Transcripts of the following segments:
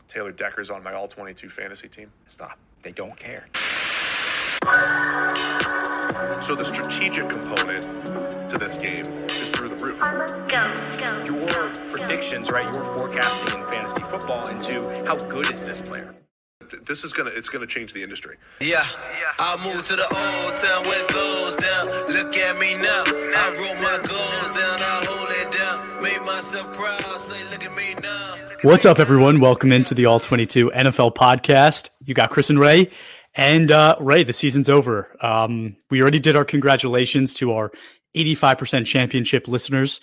Taylor Decker's on my all-22 fantasy team. Stop. They don't care. So the strategic component to this game is through the roof. Your predictions, right? Your forecasting in fantasy football into how good is this player? It's gonna change the industry. Yeah, I moved to the old town where it goes down. Look at me now. I wrote my goals down. I hold it down. Made myself proud. Say, look at me now. What's up, everyone? Welcome into the All-22 NFL podcast. You got Chris and Ray. And Ray, the season's over. We already did our congratulations to our 85% championship listeners.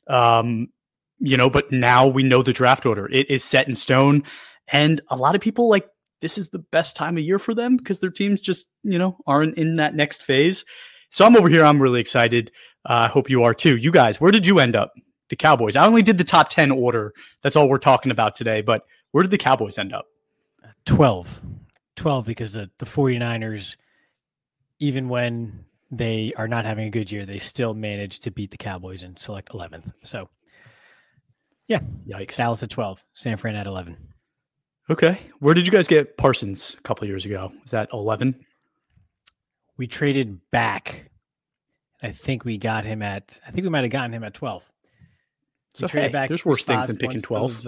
But now we know the draft order. It is set in stone. And a lot of people this is the best time of year for them because their teams just, aren't in that next phase. So I'm over here. I'm really excited. I hope you are too. You guys, where did you end up? The Cowboys. I only did the top 10 order. That's all we're talking about today. But where did the Cowboys end up? 12 because the 49ers, even when they are not having a good year, they still managed to beat the Cowboys and select 11th. So, yeah. Yikes. Dallas at 12, San Fran at 11. Okay. Where did you guys get Parsons a couple of years ago? Was that 11? We traded back. I think we might have gotten him at 12. So, hey, there's worse things than picking 12.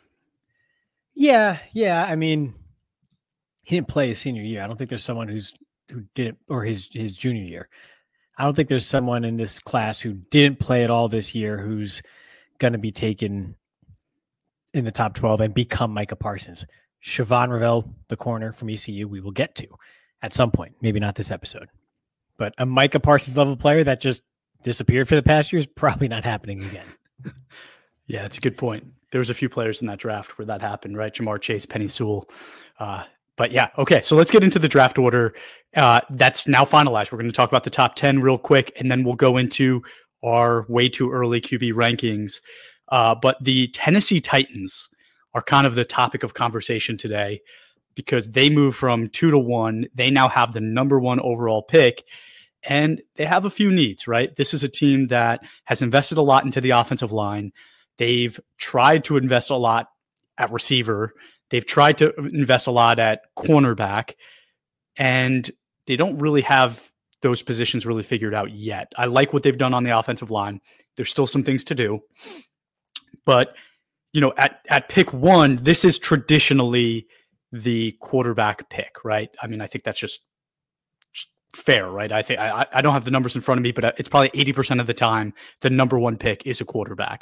Yeah. I mean, he didn't play his senior year. I don't think there's someone who didn't, or his junior year. I don't think there's someone in this class who didn't play at all this year who's going to be taken in the top 12 and become Micah Parsons. Siobhan Ravel, the corner from ECU, we will get to at some point. Maybe not this episode. But a Micah Parsons level player that just disappeared for the past year is probably not happening again. Yeah, that's a good point. There was a few players in that draft where that happened, right? Jamar Chase, Penny Sewell. But yeah, okay. So let's get into the draft order. That's now finalized. We're going to talk about the top 10 real quick, and then we'll go into our way too early QB rankings. But the Tennessee Titans are kind of the topic of conversation today because they move from 2 to 1. They now have the number 1 overall pick, and they have a few needs, right? This is a team that has invested a lot into the offensive line. They've tried to invest a lot at receiver. They've tried to invest a lot at cornerback, and they don't really have those positions really figured out yet. I like what they've done on the offensive line. There's still some things to do. But, at pick 1, this is traditionally the quarterback pick, right? I mean, I think that's just fair, right? I think I don't have the numbers in front of me, but it's probably 80% of the time the number 1 pick is a quarterback.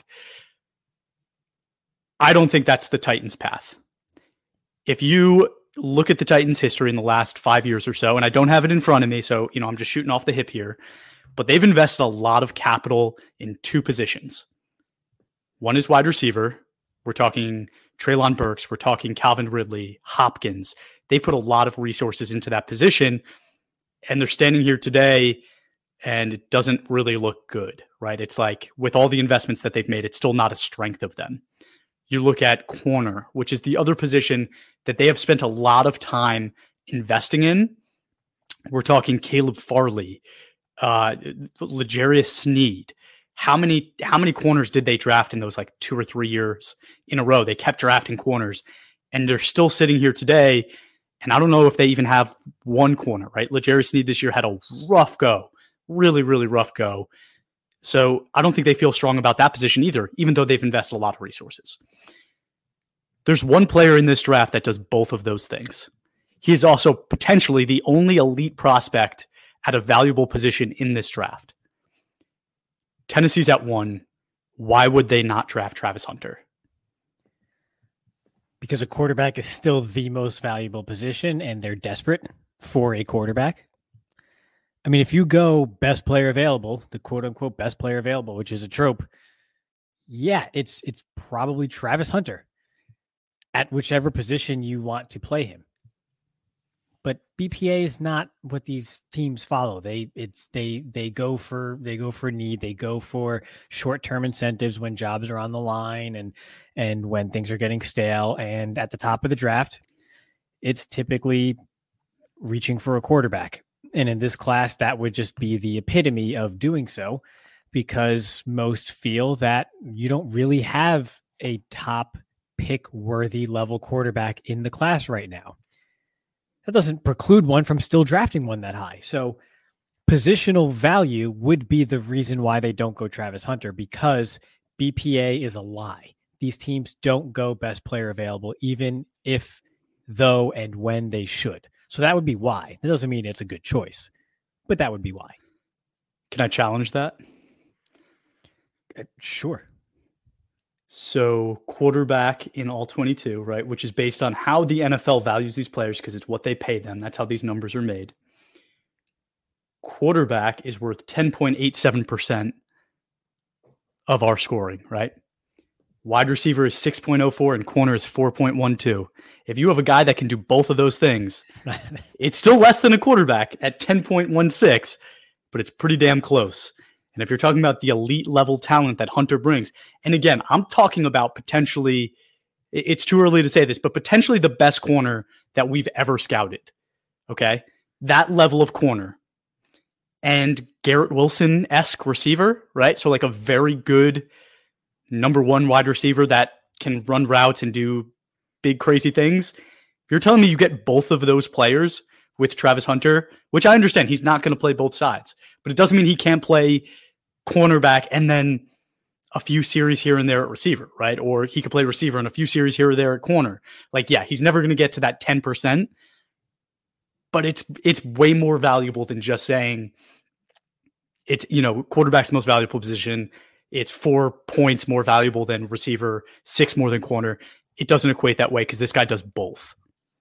I don't think that's the Titans' path. If you look at the Titans' history in the last 5 years or so, and I don't have it in front of me, so I'm just shooting off the hip here, but they've invested a lot of capital in 2 positions. One is wide receiver. We're talking Treylon Burks. We're talking Calvin Ridley, Hopkins. They put a lot of resources into that position, and they're standing here today, and it doesn't really look good, right? It's like with all the investments that they've made, it's still not a strength of them. You look at corner, which is the other position that they have spent a lot of time investing in. We're talking Caleb Farley, L'Jarius Sneed. How many corners did they draft in those 2 or 3 years in a row? They kept drafting corners, and they're still sitting here today. And I don't know if they even have one corner, right? L'Jarius Sneed this year had a rough go, really, really rough go. So I don't think they feel strong about that position either, even though they've invested a lot of resources. There's one player in this draft that does both of those things. He is also potentially the only elite prospect at a valuable position in this draft. Tennessee's at 1. Why would they not draft Travis Hunter? Because a quarterback is still the most valuable position, and they're desperate for a quarterback. I mean, if you go best player available, the quote unquote best player available, which is a trope, yeah, it's probably Travis Hunter at whichever position you want to play him. But BPA is not what these teams follow. They go for need. They go for short-term incentives when jobs are on the line and when things are getting stale. And at the top of the draft, it's typically reaching for a quarterback. And in this class, that would just be the epitome of doing so, because most feel that you don't really have a top pick worthy level quarterback in the class right now. That doesn't preclude one from still drafting one that high. So positional value would be the reason why they don't go Travis Hunter, because BPA is a lie. These teams don't go best player available, even if, though, and when they should. So that would be why. That doesn't mean it's a good choice, but that would be why. Can I challenge that? Sure. So quarterback in all 22, right, which is based on how the NFL values these players because it's what they pay them. That's how these numbers are made. Quarterback is worth 10.87% of our scoring, right? Wide receiver is 6.04 and corner is 4.12. If you have a guy that can do both of those things, it's still less than a quarterback at 10.16, but it's pretty damn close. And if you're talking about the elite level talent that Hunter brings, and again, I'm talking about potentially, it's too early to say this, but potentially the best corner that we've ever scouted. Okay. That level of corner and Garrett Wilson-esque receiver, right? So like a very good number one wide receiver that can run routes and do big, crazy things. If you're telling me you get both of those players with Travis Hunter, which I understand he's not going to play both sides, but it doesn't mean he can't play cornerback and then a few series here and there at receiver, right? Or he could play receiver and a few series here or there at corner. Like, yeah, he's never going to get to that 10%, but it's way more valuable than just saying it's, quarterback's the most valuable position. It's 4 points more valuable than receiver, 6 more than corner. It doesn't equate that way because this guy does both.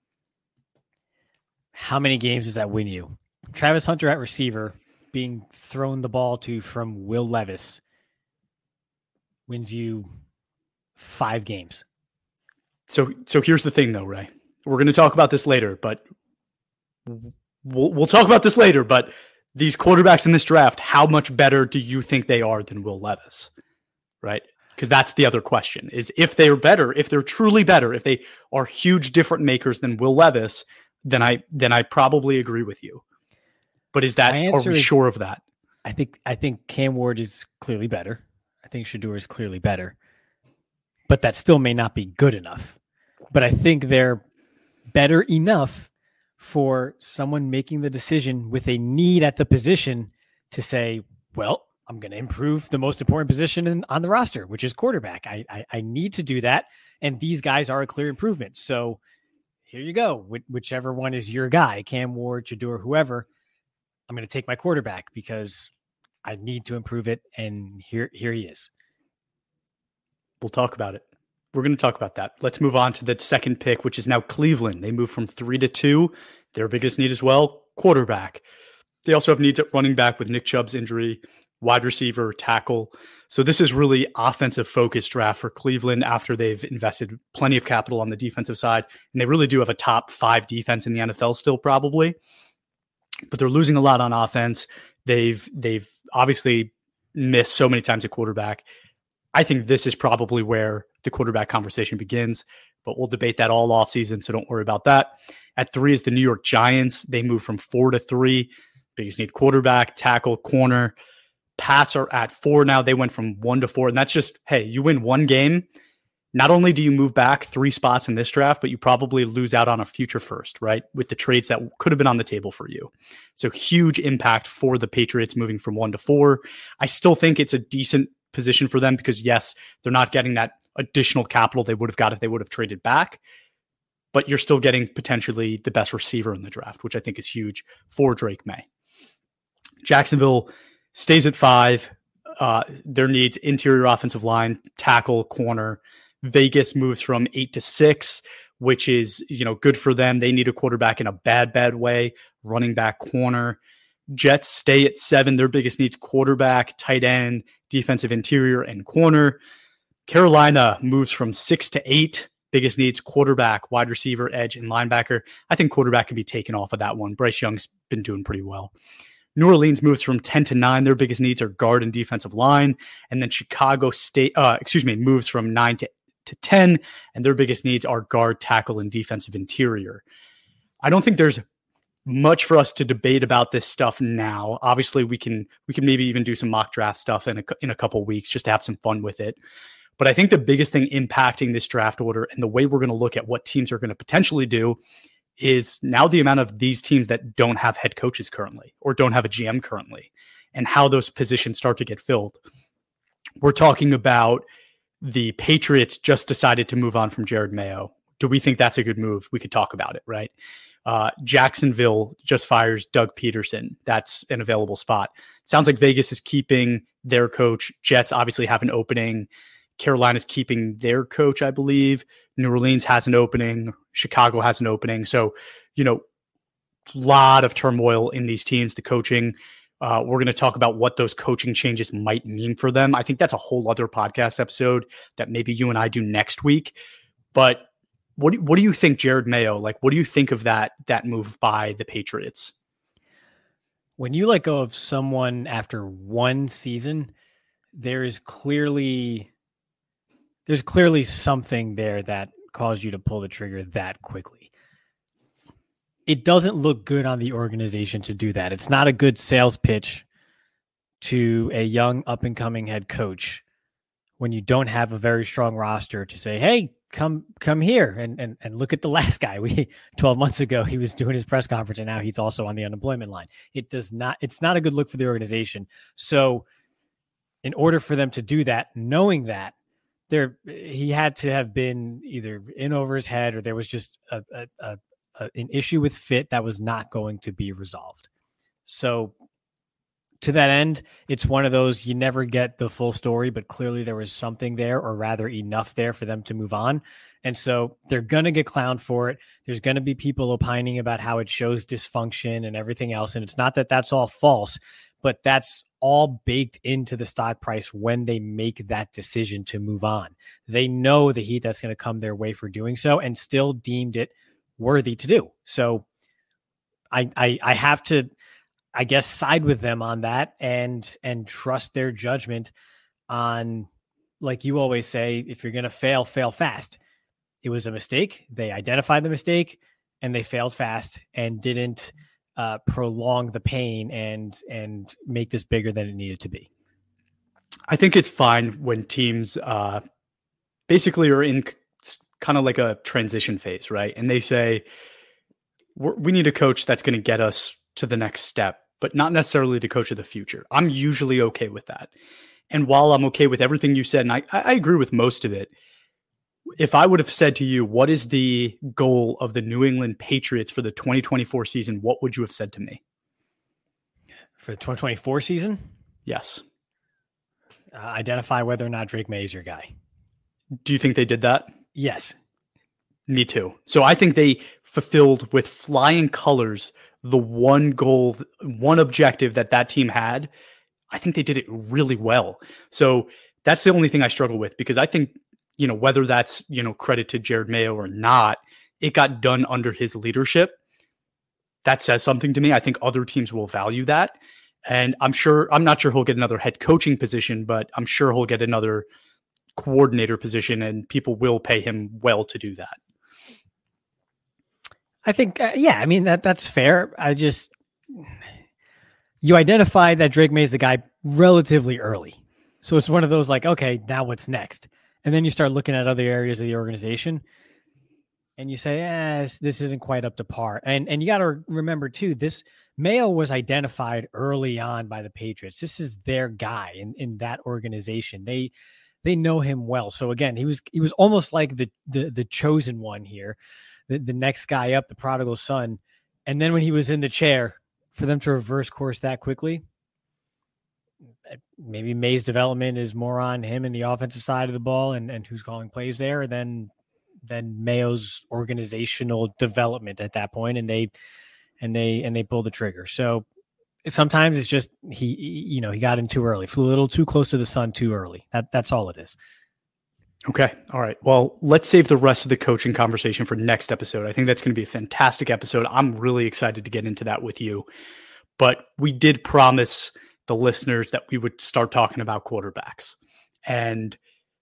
How many games does that win you? Travis Hunter at receiver being thrown the ball to from Will Levis wins you 5 games. So here's the thing though, Ray. We're going to talk about this later, but we'll talk about this later, but these quarterbacks in this draft, how much better do you think they are than Will Levis? Right? Because that's the other question is if they're better, if they're truly better, if they are huge different makers than Will Levis, then I probably agree with you. But are we sure of that? I think Cam Ward is clearly better. I think Shedeur is clearly better. But that still may not be good enough. But I think they're better enough for someone making the decision with a need at the position to say, well, I'm going to improve the most important position on the roster, which is quarterback. I need to do that. And these guys are a clear improvement. So here you go. Whichever one is your guy, Cam Ward, Shedeur, whoever, I'm going to take my quarterback because I need to improve it. And here he is. We'll talk about it. We're going to talk about that. Let's move on to the second pick, which is now Cleveland. They moved from 3 to 2. Their biggest need as well, quarterback. They also have needs at running back with Nick Chubb's injury, wide receiver, tackle. So this is really offensive focused draft for Cleveland after they've invested plenty of capital on the defensive side. And they really do have a top 5 defense in the NFL still probably, but they're losing a lot on offense. They've obviously missed so many times at quarterback. I think this is probably where the quarterback conversation begins, but we'll debate that all offseason, so don't worry about that. At 3 is the New York Giants. They moved from 4 to 3. Biggest need quarterback, tackle, corner. Pats are at 4 now. They went from 1 to 4, and that's just, hey, you win one game. Not only do you move back 3 spots in this draft, but you probably lose out on a future first, right? With the trades that could have been on the table for you. So huge impact for the Patriots moving from 1 to 4. I still think it's a decent position for them because, yes, they're not getting that additional capital they would have got if they would have traded back, but you're still getting potentially the best receiver in the draft, which I think is huge for Drake May. Jacksonville stays at 5. Their needs interior offensive line, tackle, corner. Vegas moves from 8 to 6, which is, good for them. They need a quarterback in a bad way, running back, corner. Jets stay at 7. Their biggest needs quarterback, tight end, defensive interior, and corner. Carolina moves from 6 to 8. Biggest needs quarterback, wide receiver, edge, and linebacker. I think quarterback can be taken off of that one. Bryce Young's been doing pretty well. New Orleans moves from 10 to 9. Their biggest needs are guard and defensive line. And then Chicago moves from 9 to 10. And their biggest needs are guard, tackle, and defensive interior. I don't think there's much for us to debate about this stuff now. Obviously, we can maybe even do some mock draft stuff in a couple weeks just to have some fun with it. But I think the biggest thing impacting this draft order and the way we're going to look at what teams are going to potentially do is now the amount of these teams that don't have head coaches currently or don't have a GM currently and how those positions start to get filled. We're talking about the Patriots just decided to move on from Jared Mayo. Do we think that's a good move? We could talk about it, right? Jacksonville just fires Doug Peterson. That's an available spot. Sounds like Vegas is keeping their coach. Jets obviously have an opening. Carolina's keeping their coach, I believe. New Orleans has an opening. Chicago has an opening. So, a lot of turmoil in these teams, the coaching. We're going to talk about what those coaching changes might mean for them. I think that's a whole other podcast episode that maybe you and I do next week. But what do you think, Jared Mayo? Like, what do you think of that move by the Patriots? When you let go of someone after one season, there's clearly something there that caused you to pull the trigger that quickly. It doesn't look good on the organization to do that. It's not a good sales pitch to a young up-and-coming head coach when you don't have a very strong roster to say, hey, come here and look at the last guy. 12 months ago, he was doing his press conference and now he's also on the unemployment line. It's not a good look for the organization. So in order for them to do that, knowing that, he had to have been either in over his head or there was just an issue with fit that was not going to be resolved. So to that end, it's one of those, you never get the full story, but clearly there was something there, or rather enough there for them to move on. And so they're going to get clowned for it. There's going to be people opining about how it shows dysfunction and everything else. And it's not that that's all false, but that's all baked into the stock price when they make that decision to move on. They know the heat that's going to come their way for doing so and still deemed it worthy to do. So I have to, I guess, side with them on that and trust their judgment on, like you always say, if you're going to fail fast. It was a mistake. They identified the mistake and they failed fast and didn't prolong the pain and make this bigger than it needed to be. I think it's fine when teams basically are in kind of like a transition phase, right? And they say, we need a coach that's going to get us to the next step, but not necessarily the coach of the future. I'm usually okay with that. And while I'm okay with everything you said, and I agree with most of it, if I would have said to you, what is the goal of the New England Patriots for the 2024 season, what would you have said to me? For the 2024 season? Yes. Identify whether or not Drake May is your guy. Do you think they did that? Yes. Me too. So I think they fulfilled with flying colors the one goal, one objective that team had. I think they did it really well. So that's the only thing I struggle with, because I think, whether that's, credit to Jared Mayo or not, it got done under his leadership. That says something to me. I think other teams will value that. And I'm not sure he'll get another head coaching position, but I'm sure he'll get another coordinator position and people will pay him well to do that. I think, that's fair. You identified that Drake May is the guy relatively early. So it's one of those like, okay, now what's next? And then you start looking at other areas of the organization and you say, this isn't quite up to par. And you got to remember too, this Mayo was identified early on by the Patriots. This is their guy in that organization. They know him well. So again, he was almost like the chosen one here, the next guy up, the prodigal son. And then when he was in the chair, for them to reverse course that quickly, maybe May's development is more on him and the offensive side of the ball and who's calling plays there than Mayo's organizational development at that point. And they pull the trigger. So sometimes it's just, he got in too early, flew a little too close to the sun too early. That's all it is. Okay. All right. Well, let's save the rest of the coaching conversation for next episode. I think that's going to be a fantastic episode. I'm really excited to get into that with you, but we did promise the listeners that we would start talking about quarterbacks. And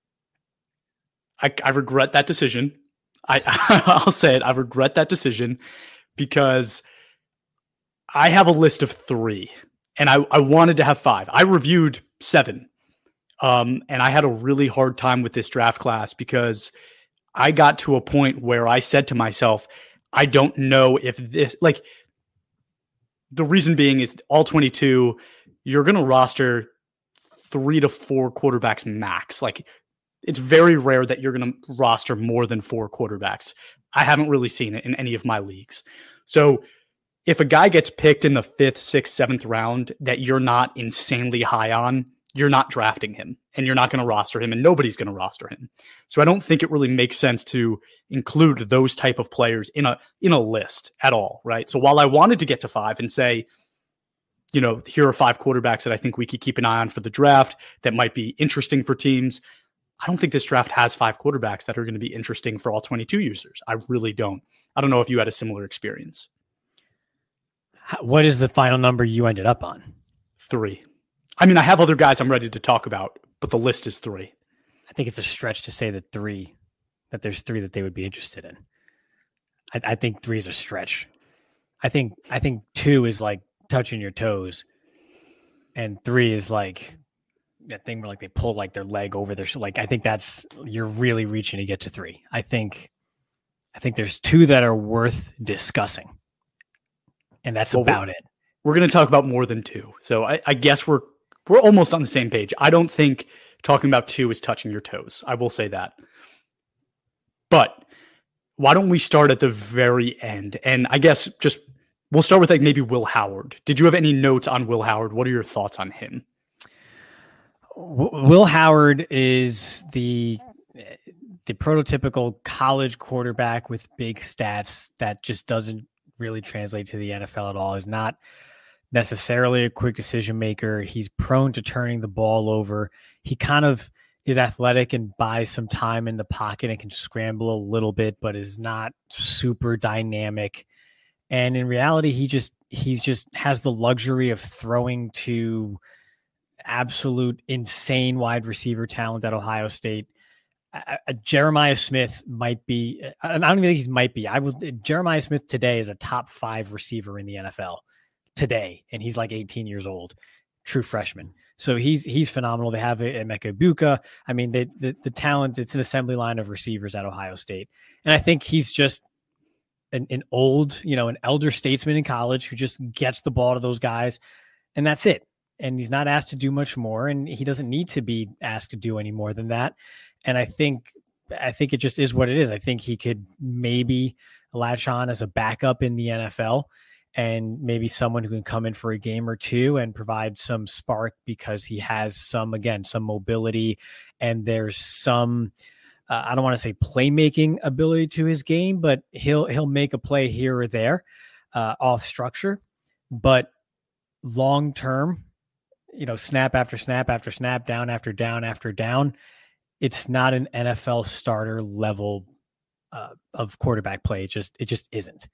I regret that decision. I'll say it. I regret that decision because I have a list of 3 and I wanted to have 5. I reviewed 7 And I had a really hard time with this draft class because I got to a point where I said to myself, I don't know if this, like, the reason being is all 22, you're going to roster 3 to 4 quarterbacks max. Like, it's very rare that you're going to roster more than 4 quarterbacks. I haven't really seen it in any of my leagues. So if a guy gets picked in the 5th, 6th, 7th round that you're not insanely high on, you're not drafting him and you're not going to roster him and nobody's going to roster him. So I don't think it really makes sense to include those type of players in a list at all. Right. So while I wanted to get to 5 and say, you know, here are 5 quarterbacks that I think we could keep an eye on for the draft that might be interesting for teams, I don't think this draft has 5 quarterbacks that are going to be interesting for all 22 users. I really don't. I don't know if you had a similar experience. What is the final number you ended up on? 3. I mean, I have other guys I'm ready to talk about, but the list is 3. I think it's a stretch to say that there's 3 that they would be interested in. I think 3 is a stretch. I think 2 is like touching your toes, and 3 is like that thing where like they pull like their leg over their, like, I think that's, you're really reaching to get to 3. I think there's 2 that are worth discussing, and that's about it. We're going to talk about more than 2. So I guess we're almost on the same page. I don't think talking about 2 is touching your toes. I will say that. But why don't we start at the very end? And I guess just we'll start with like maybe Will Howard. Did you have any notes on Will Howard? What are your thoughts on him? Will Howard is the prototypical college quarterback with big stats that just doesn't really translate to the NFL at all. Is not necessarily a quick decision maker. He's prone to turning the ball over. He kind of is athletic and buys some time in the pocket and can scramble a little bit, but is not super dynamic. And in reality, he's just has the luxury of throwing to absolute insane wide receiver talent at Ohio State. Jeremiah Smith might be, I don't even think he might be. Jeremiah Smith today is a top 5 receiver in the NFL today, and he's like 18 years old, true freshman. So he's phenomenal. They have Emeka Egbuka. I mean, the talent, it's an assembly line of receivers at Ohio State. And I think he's just an old, an elder statesman in college who just gets the ball to those guys, and that's it. And he's not asked to do much more, and he doesn't need to be asked to do any more than that. And I think it just is what it is. I think he could maybe latch on as a backup in the NFL, and maybe someone who can come in for a game or 2 and provide some spark because he has some mobility, and there's some, I don't want to say playmaking ability to his game, but he'll make a play here or there off structure. But long term, snap after snap after snap, down after down after down, it's not an NFL starter level of quarterback play. It just isn't.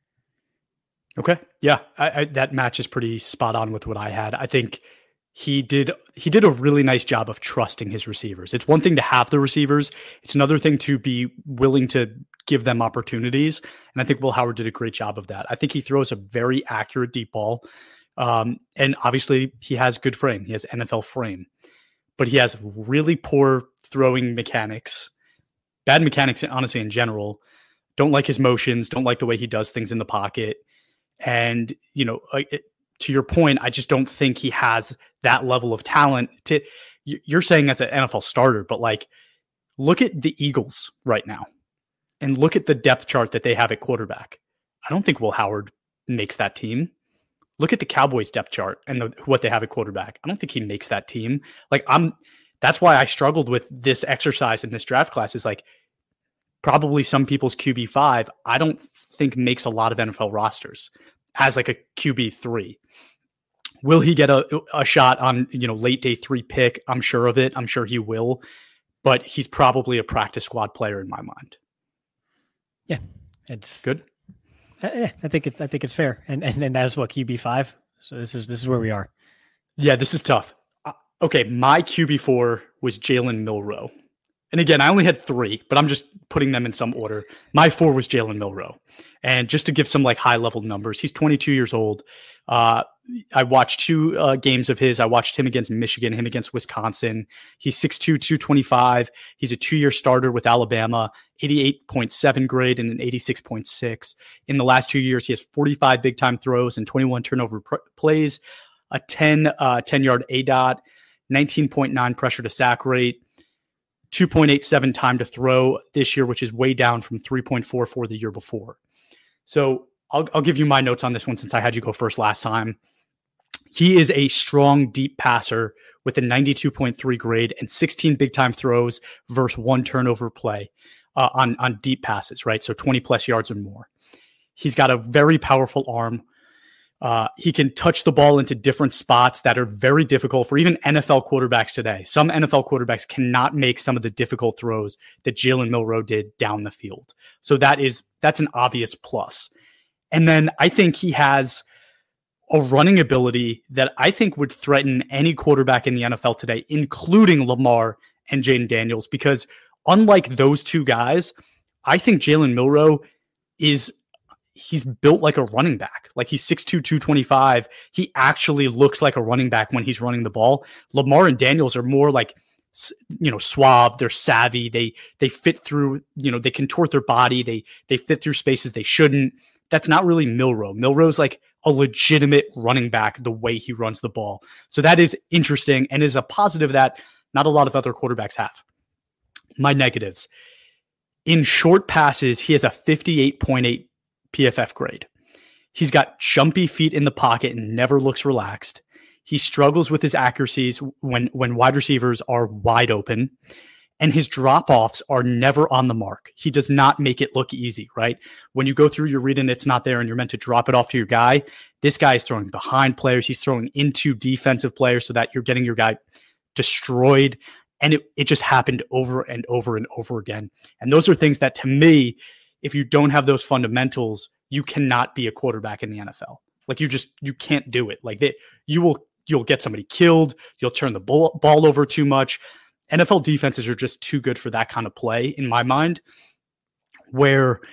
Okay. Yeah. That match is pretty spot on with what I had. I think he did a really nice job of trusting his receivers. It's one thing to have the receivers. It's another thing to be willing to give them opportunities. And I think Will Howard did a great job of that. I think he throws a very accurate deep ball. And obviously he has good frame. He has NFL frame, but he has really poor throwing mechanics, bad mechanics, honestly, in general. Don't like his motions. Don't like the way he does things in the pocket. And, to your point, I just don't think he has that level of talent you're saying as an NFL starter, but like, look at the Eagles right now and look at the depth chart that they have at quarterback. I don't think Will Howard makes that team. Look at the Cowboys depth chart and what they have at quarterback. I don't think he makes that team. That's why I struggled with this exercise in this draft class, is like probably some people's QB5, I don't think makes a lot of NFL rosters as like a QB3. Will he get a shot on, late day 3 pick? I'm sure of it. I'm sure he will, but he's probably a practice squad player in my mind. Yeah. It's good. I think it's fair. And that's what, QB5. So this is where we are. Yeah, this is tough. Okay. My QB4 was Jalen Milroe. and again, I only had 3, but I'm just putting them in some order. My 4 was Jalen Milroe. And just to give some like high level numbers, he's 22 years old. I watched 2 games of his. I watched him against Michigan, him against Wisconsin. He's 6'2", 225. He's a 2-year starter with Alabama, 88.7 grade and an 86.6. In the last 2 years, he has 45 big time throws and 21 turnover plays, a 10-yard ADOT, 19.9 pressure to sack rate, 2.87 time to throw this year, which is way down from 3.44 the year before. So I'll give you my notes on this one since I had you go first last time. He is a strong, deep passer with a 92.3 grade and 16 big-time throws versus 1 turnover play on deep passes, right? So 20-plus yards or more. He's got a very powerful arm. He can touch the ball into different spots that are very difficult for even NFL quarterbacks today. Some NFL quarterbacks cannot make some of the difficult throws that Jalen Milroe did down the field. So that's an obvious plus. And then I think he has a running ability that I think would threaten any quarterback in the NFL today, including Lamar and Jaden Daniels, because unlike those 2 guys, I think Jalen Milroe he's built like a running back. Like he's 6'2", 225. He actually looks like a running back when he's running the ball. Lamar and Daniels are more like, suave. They're savvy. They fit through, they contort their body. They fit through spaces they shouldn't. That's not really Milroe. Milroe's like a legitimate running back the way he runs the ball. So that is interesting and is a positive that not a lot of other quarterbacks have. My negatives. In short passes, he has a 58.8 PFF grade. He's got jumpy feet in the pocket and never looks relaxed. He struggles with his accuracies when wide receivers are wide open. And his drop-offs are never on the mark. He does not make it look easy, right? When you go through your read and it's not there and you're meant to drop it off to your guy, this guy is throwing behind players. He's throwing into defensive players so that you're getting your guy destroyed. And it just happened over and over and over again. And those are things that, to me, if you don't have those fundamentals, you cannot be a quarterback in the NFL. Like you can't do it. Like you'll get somebody killed. You'll turn the ball over too much. NFL defenses are just too good for that kind of play, in my mind, where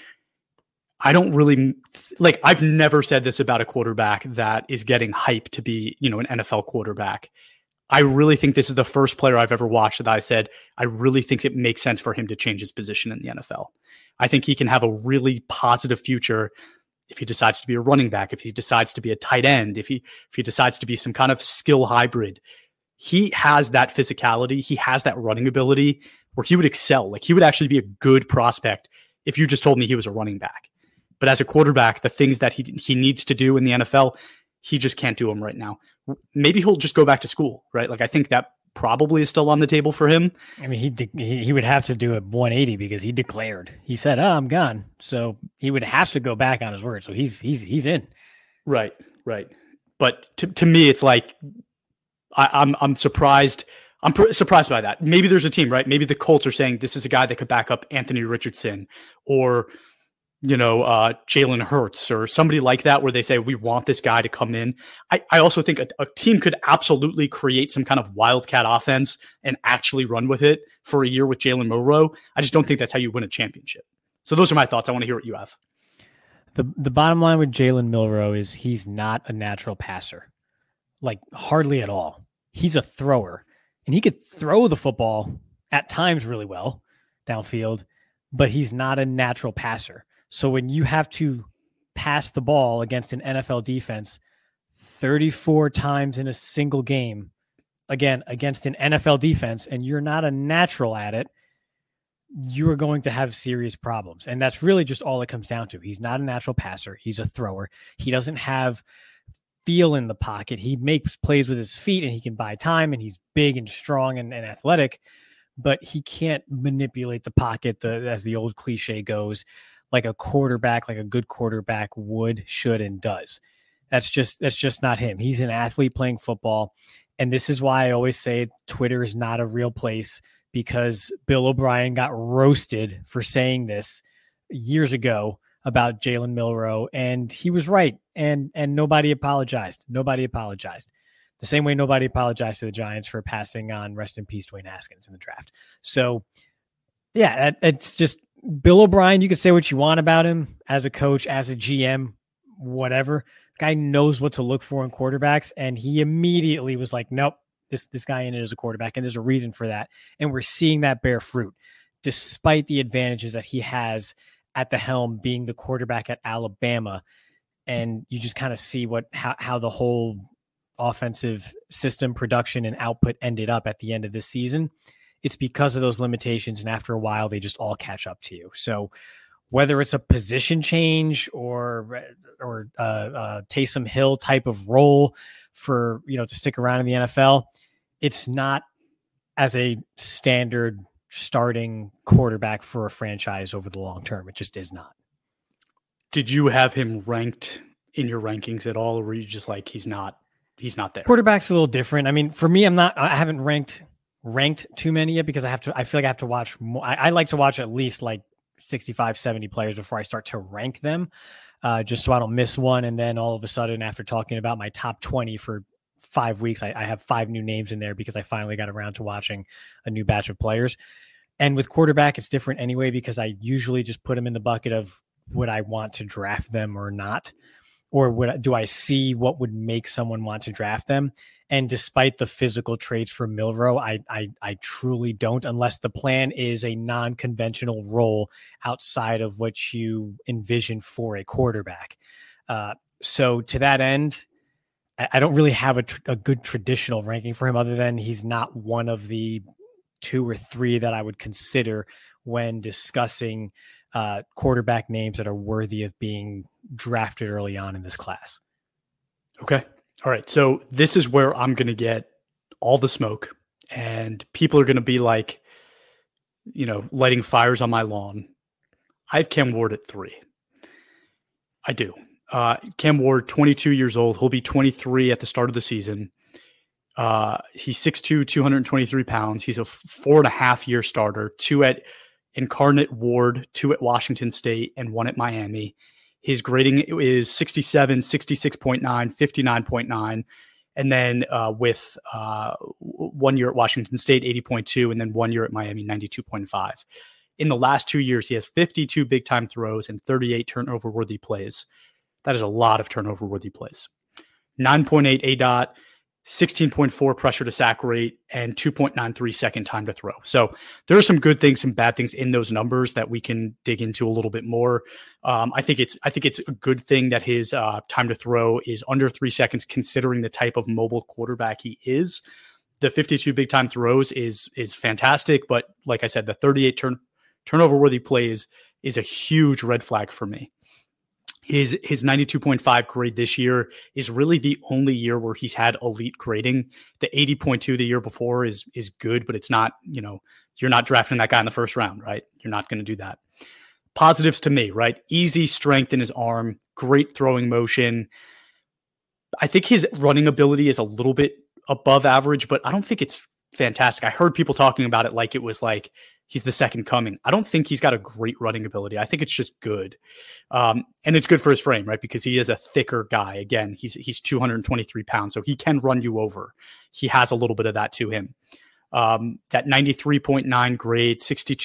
I don't really like, I've never said this about a quarterback that is getting hype to be, an NFL quarterback. I really think this is the first player I've ever watched that I said, I really think it makes sense for him to change his position in the NFL. I think he can have a really positive future if he decides to be a running back, if he decides to be a tight end, if he decides to be some kind of skill hybrid. He has that physicality. He has that running ability where he would excel. Like he would actually be a good prospect if you just told me he was a running back. But as a quarterback, the things that he needs to do in the NFL, he just can't do them right now. Maybe he'll just go back to school, right? Like I think that probably is still on the table for him. I mean, he would have to do a 180 because he declared. He said, "Oh, I'm gone." So he would have to go back on his word. So he's in. Right. But to me, it's like I'm surprised. I'm surprised by that. Maybe there's a team, right? Maybe the Colts are saying this is a guy that could back up Anthony Richardson or, Jalen Hurts or somebody like that, where they say, we want this guy to come in. I also think a team could absolutely create some kind of wildcat offense and actually run with it for a year with Jalen Milroe. I just don't think that's how you win a championship. So those are my thoughts. I want to hear what you have. The bottom line with Jalen Milroe is he's not a natural passer, like hardly at all. He's a thrower, and he could throw the football at times really well downfield, but he's not a natural passer. So when you have to pass the ball against an NFL defense 34 times in a single game, again, against an NFL defense, and you're not a natural at it, you are going to have serious problems. And that's really just all it comes down to. He's not a natural passer. He's a thrower. He doesn't have feel in the pocket. He makes plays with his feet and he can buy time, and he's big and strong and athletic, but he can't manipulate the pocket, as the old cliche goes, like a quarterback, like a good quarterback would, should, and does. That's just not him. He's an athlete playing football. And this is why I always say Twitter is not a real place, because Bill O'Brien got roasted for saying this years ago about Jalen Milroe, and he was right. And nobody apologized. Nobody apologized. The same way nobody apologized to the Giants for passing on, rest in peace, Dwayne Haskins in the draft. So Yeah, it's just Bill O'Brien. You can say what you want about him as a coach, as a GM, whatever. Guy knows what to look for in quarterbacks, and he immediately was like, nope, this guy in it is a quarterback, and there's a reason for that. And we're seeing that bear fruit, despite the advantages that he has at the helm being the quarterback at Alabama. And you just kind of see how the whole offensive system production and output ended up at the end of this season. It's because of those limitations, and after a while, they just all catch up to you. So whether it's a position change or Taysom Hill type of role for, to stick around in the NFL, it's not as a standard starting quarterback for a franchise over the long term. It just is not. Did you have him ranked in your rankings at all, or were you just like, he's not there? Quarterback's a little different. I mean, for me, I haven't ranked too many yet because I feel like I have to watch more. I like to watch at least like 65, 70 players before I start to rank them, just so I don't miss one. And then all of a sudden, after talking about my top 20 for 5 weeks, I have 5 new names in there because I finally got around to watching a new batch of players. And with quarterback, it's different anyway, because I usually just put them in the bucket of would I want to draft them or not? Or do I see what would make someone want to draft them? And despite the physical traits for Milroe, I truly don't, unless the plan is a non-conventional role outside of what you envision for a quarterback. So to that end, I don't really have a good traditional ranking for him, other than he's not one of the 2 or 3 that I would consider when discussing quarterback names that are worthy of being drafted early on in this class. Okay. All right. So this is where I'm going to get all the smoke, and people are going to be like, lighting fires on my lawn. I have Cam Ward at 3. I do. Cam Ward, 22 years old. He'll be 23 at the start of the season. He's 6'2", 223 pounds. He's a 4.5-year starter, 2 at Incarnate Ward, 2 at Washington State, and 1 at Miami. His grading is 67, 66.9, 59.9. And then with 1 year at Washington State, 80.2, and then 1 year at Miami, 92.5. In the last 2 years, he has 52 big-time throws and 38 turnover-worthy plays. That is a lot of turnover-worthy plays. 9.8 ADOT, 16.4 pressure to sack rate, and 2.93 second time to throw. So there are some good things, some bad things in those numbers that we can dig into a little bit more. I think it's a good thing that his time to throw is under 3 seconds, considering the type of mobile quarterback he is. The 52 big time throws is fantastic, but like I said, the 38 turnover worthy plays is a huge red flag for me. His 92.5 grade this year is really the only year where he's had elite grading. The 80.2 the year before is good, but it's not, you're not drafting that guy in the first round, right? You're not going to do that. Positives to me, right? Easy strength in his arm, great throwing motion. I think his running ability is a little bit above average, but I don't think it's fantastic. I heard people talking about it like it was like he's the second coming. I don't think he's got a great running ability. I think it's just good. And it's good for his frame, right? Because he is a thicker guy. Again, he's 223 pounds, so he can run you over. He has a little bit of that to him. That 93.9 grade,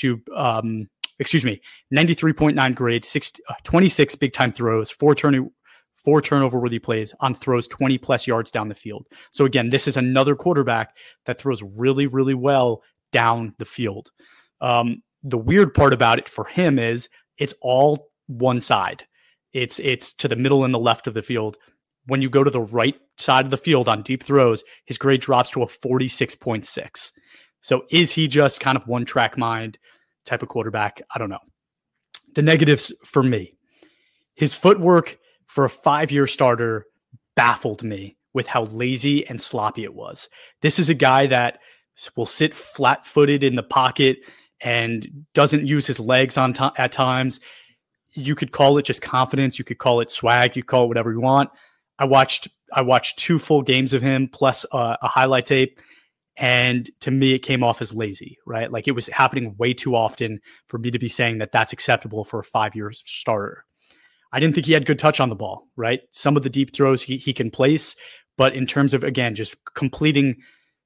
93.9 grade, 26 big time throws, 4 turnover worthy plays on throws 20 plus yards down the field. So again, this is another quarterback that throws really, really well down the field. The weird part about it for him is it's all one side. It's to the middle and the left of the field. When you go to the right side of the field on deep throws, his grade drops to a 46.6. So is he just kind of one track mind type of quarterback? I don't know. The negatives for me, his footwork for a 5-year starter baffled me with how lazy and sloppy it was. This is a guy that will sit flat-footed in the pocket and doesn't use his legs at times. You could call it just confidence. You could call it swag. You call it whatever you want. I watched 2 full games of him plus a highlight tape. And to me, it came off as lazy, right? Like it was happening way too often for me to be saying that that's acceptable for a 5-year starter. I didn't think he had good touch on the ball, right? Some of the deep throws he can place, but in terms of, again, just completing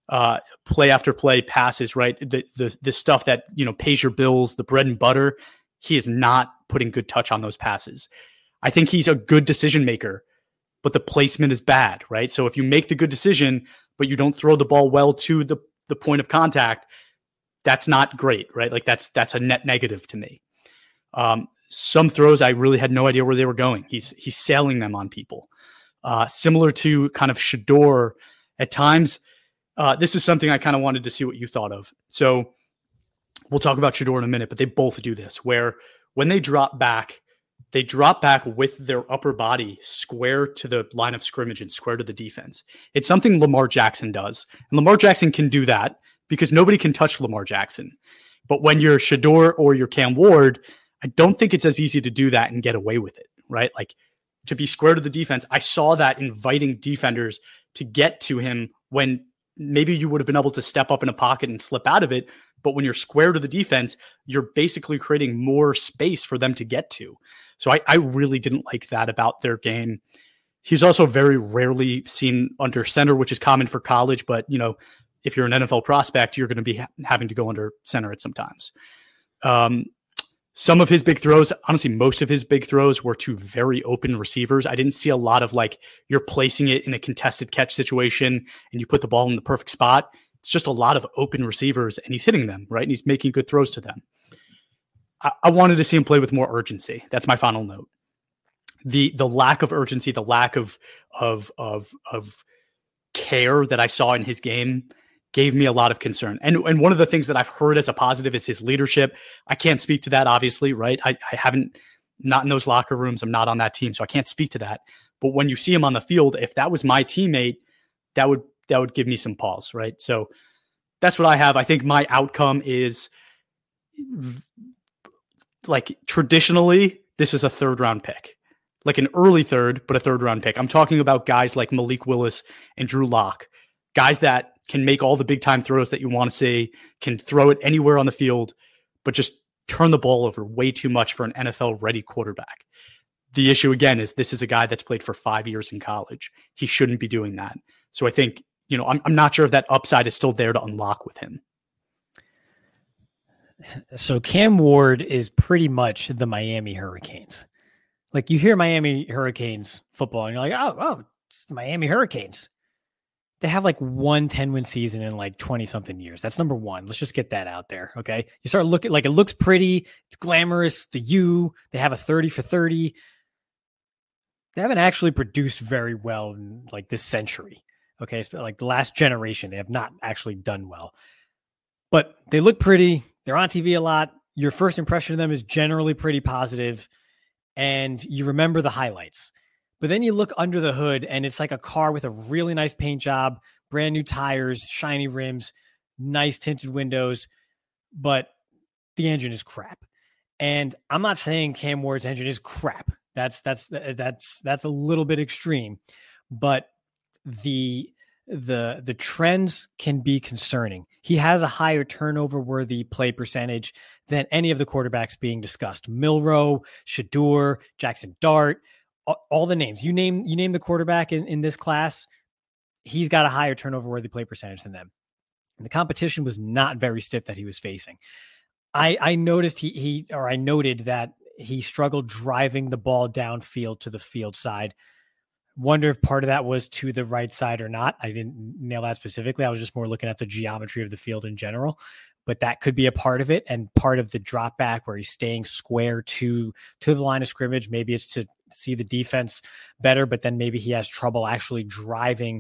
play after play passes, right? The stuff that, pays your bills, the bread and butter. He is not putting good touch on those passes. I think he's a good decision maker, but the placement is bad, right? So if you make the good decision, but you don't throw the ball well to the point of contact, that's not great, right? Like that's a net negative to me. Some throws, I really had no idea where they were going. He's sailing them on people. Similar to kind of Shedeur at times. This is something I kind of wanted to see what you thought of. So we'll talk about Shedeur in a minute, but they both do this, where when they drop back with their upper body square to the line of scrimmage and square to the defense. It's something Lamar Jackson does. And Lamar Jackson can do that because nobody can touch Lamar Jackson. But when you're Shedeur or you're Cam Ward, I don't think it's as easy to do that and get away with it, right? Like to be square to the defense. I saw that inviting defenders to get to him when maybe you would have been able to step up in a pocket and slip out of it. But when you're square to the defense, you're basically creating more space for them to get to. So I really didn't like that about their game. He's also very rarely seen under center, which is common for college. But, if you're an NFL prospect, you're going to be having to go under center at some times. Some of his big throws, honestly, most of his big throws were to very open receivers. I didn't see a lot of you're placing it in a contested catch situation and you put the ball in the perfect spot. It's just a lot of open receivers and he's hitting them, right? And he's making good throws to them. I wanted to see him play with more urgency. That's my final note. The lack of urgency, the lack of care that I saw in his game gave me a lot of concern. And one of the things that I've heard as a positive is his leadership. I can't speak to that, obviously, right? I haven't, not in those locker rooms. I'm not on that team, so I can't speak to that. But when you see him on the field, if that was my teammate, that would give me some pause, right? So that's what I have. I think my outcome is traditionally, this is a 3rd round pick, like an early 3rd, but a 3rd round pick. I'm talking about guys like Malik Willis and Drew Lock, guys that can make all the big time throws that you want to see, can throw it anywhere on the field, but just turn the ball over way too much for an NFL ready quarterback. The issue again is this is a guy that's played for 5 years in college. He shouldn't be doing that. So I think, I'm not sure if that upside is still there to unlock with him. So Cam Ward is pretty much the Miami Hurricanes. Like you hear Miami Hurricanes football and you're like, oh, it's the Miami Hurricanes. They have one 10-win season in 20-something years. That's number one. Let's just get that out there, okay? You start looking it looks pretty. It's glamorous. They have a 30 for 30. They haven't actually produced very well in this century, okay? It's the last generation. They have not actually done well. But they look pretty. They're on TV a lot. Your first impression of them is generally pretty positive, and you remember the highlights. But then you look under the hood, and it's like a car with a really nice paint job, brand new tires, shiny rims, nice tinted windows, but the engine is crap. And I'm not saying Cam Ward's engine is crap. That's a little bit extreme, but the trends can be concerning. He has a higher turnover worthy play percentage than any of the quarterbacks being discussed. Milroe, Shedeur, Jackson Dart, all the names. You name the quarterback in this class, he's got a higher turnover worthy play percentage than them. And the competition was not very stiff that he was facing. I noticed I noted that he struggled driving the ball downfield to the field side. Wonder if part of that was to the right side or not. I didn't nail that specifically. I was just more looking at the geometry of the field in general, but that could be a part of it. And part of the drop back where he's staying square to the line of scrimmage. Maybe it's to see the defense better, but then maybe he has trouble actually driving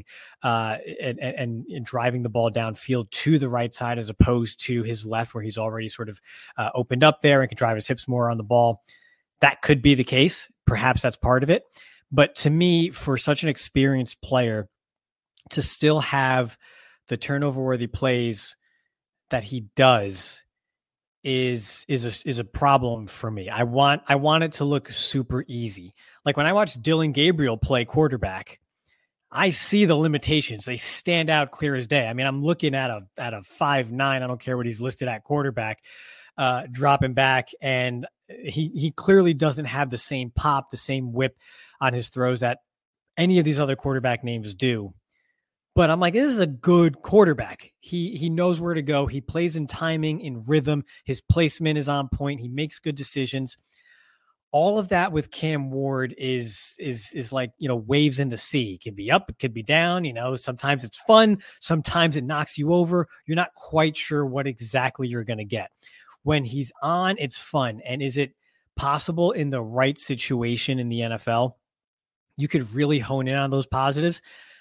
and driving the ball downfield to the right side as opposed to his left where he's already sort of opened up there and can drive his hips more on the ball. That could be the case. Perhaps that's part of it. But to me, for such an experienced player to still have the turnover-worthy plays that he does is a problem for me. I want it to look super easy. Like when I watch Dylan Gabriel play quarterback, I see the limitations. They stand out clear as day. I mean, I'm looking at a 5'9". I don't care what he's listed at quarterback, dropping back, and he clearly doesn't have the same pop, the same whip on his throws that any of these other quarterback names do. But I'm like, this is a good quarterback. He knows where to go. He plays in timing, in rhythm. His placement is on point. He makes good decisions. All of that with Cam Ward is like, waves in the sea. It can be up, it could be down. Sometimes it's fun. Sometimes it knocks you over. You're not quite sure what exactly you're going to get. When he's on, it's fun. And is it possible in the right situation in the NFL, you could really hone in on those positives?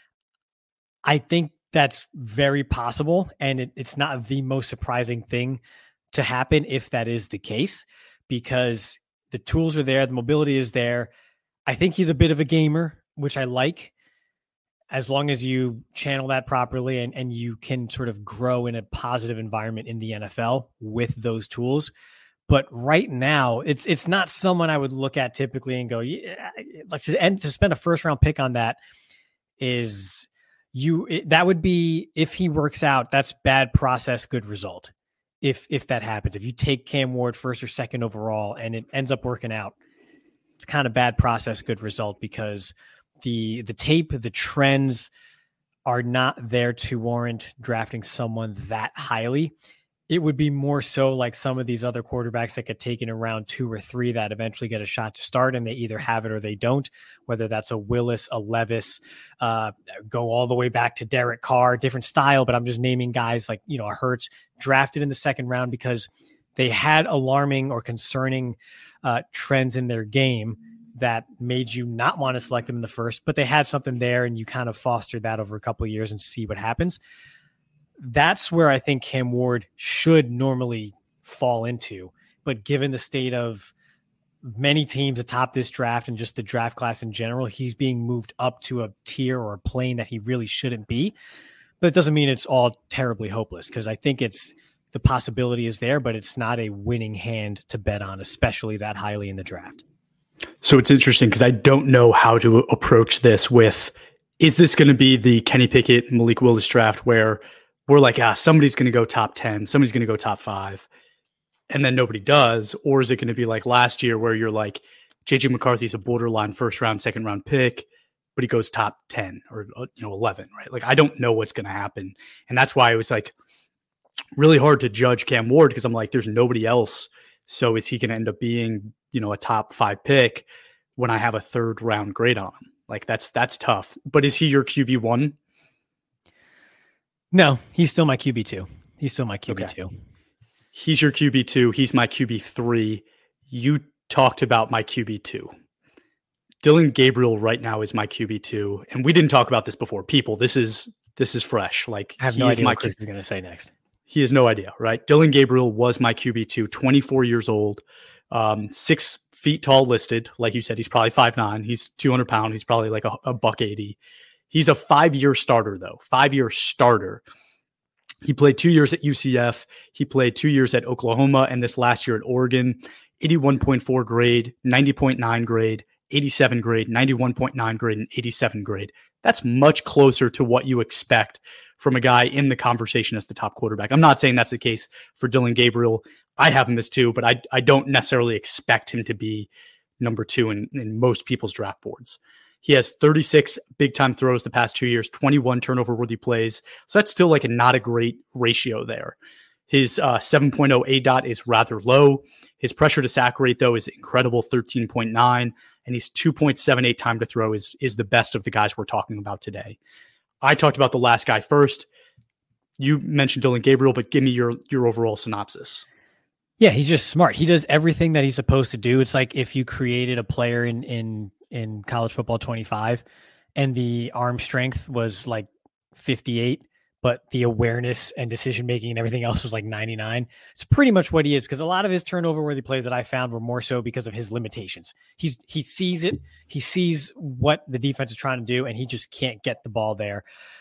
I think that's very possible. And it's not the most surprising thing to happen if that is the case, because the tools are there. The mobility is there. I think he's a bit of a gamer, which I like, as long as you channel that properly and you can sort of grow in a positive environment in the NFL with those tools. But right now, it's not someone I would look at typically and go, yeah, and to spend a first round pick on that is that would be, if he works out, that's bad process, good result. If that happens, if you take Cam Ward first or second overall and it ends up working out, it's kind of bad process, good result, because the tape, the trends are not there to warrant drafting someone that highly. It would be more so like some of these other quarterbacks that get taken in round 2 or 3 that eventually get a shot to start, and they either have it or they don't, whether that's a Willis, a Levis, go all the way back to Derek Carr, different style, but I'm just naming guys like, a Hurts drafted in the second round because they had alarming or concerning trends in their game that made you not want to select them in the first, but they had something there and you kind of fostered that over a couple of years and see what happens. That's where I think Cam Ward should normally fall into. But given the state of many teams atop this draft and just the draft class in general, he's being moved up to a tier or a plane that he really shouldn't be. But it doesn't mean it's all terribly hopeless, because I think the possibility is there, but it's not a winning hand to bet on, especially that highly in the draft. So it's interesting because I don't know how to approach this with, is this going to be the Kenny Pickett, Malik Willis draft where we're like, somebody's going to go top 10, somebody's going to go top 5, and then nobody does? Or is it going to be like last year where you're like, JJ McCarthy's a borderline first round, second round pick, but he goes top 10 or 11, right? Like, I don't know what's going to happen. And that's why it was like really hard to judge Cam Ward, because I'm like, there's nobody else. So is he going to end up being, a top 5 pick when I have a third round grade on him? Like, that's tough. But is he your QB1? No, he's still my QB2. He's still my QB2. Okay. He's your QB2. He's my QB3. You talked about my QB2. Dillon Gabriel right now is my QB2. And we didn't talk about this before. People, this is fresh. Like, I have no idea what Chris is going to say next. He has no idea, right? Dillon Gabriel was my QB2, 24 years old, 6 feet tall listed. Like you said, he's probably 5'9". He's 200 pounds. He's probably like a $180. He's a 5-year starter, though. 5-year starter. He played 2 years at UCF. He played 2 years at Oklahoma, and this last year at Oregon. 81.4 grade, 90.9 grade, 87 grade, 91.9 grade, and 87 grade. That's much closer to what you expect from a guy in the conversation as the top quarterback. I'm not saying that's the case for Dillon Gabriel. I have him as 2, but I don't necessarily expect him to be number 2 in most people's draft boards. He has 36 big-time throws the past 2 years, 21 turnover-worthy plays. So that's still not a great ratio there. His 7.0 ADOT is rather low. His pressure to sack rate, though, is incredible, 13.9. And his 2.78 time to throw is the best of the guys we're talking about today. I talked about the last guy first. You mentioned Dillon Gabriel, but give me your overall synopsis. Yeah, he's just smart. He does everything that he's supposed to do. It's like if you created a player in college football 25 and the arm strength was like 58, but the awareness and decision-making and everything else was like 99. It's pretty much what he is, because a lot of his turnover-worthy plays that I found were more so because of his limitations. He sees it. He sees what the defense is trying to do, and he just can't get the ball there.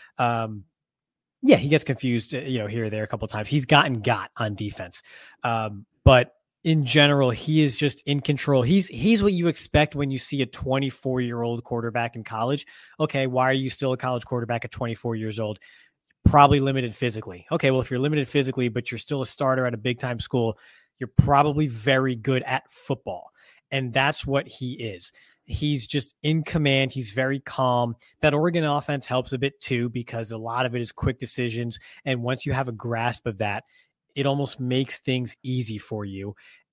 He gets confused, here or there a couple of times. He's got on defense. But in general, he is just in control. He's what you expect when you see a 24-year-old quarterback in college. Okay, why are you still a college quarterback at 24 years old? Probably limited physically. Okay, well, if you're limited physically, but you're still a starter at a big-time school, you're probably very good at football. And that's what he is. He's just in command. He's very calm. That Oregon offense helps a bit too, because a lot of it is quick decisions. And once you have a grasp of that, it almost makes things easy for you.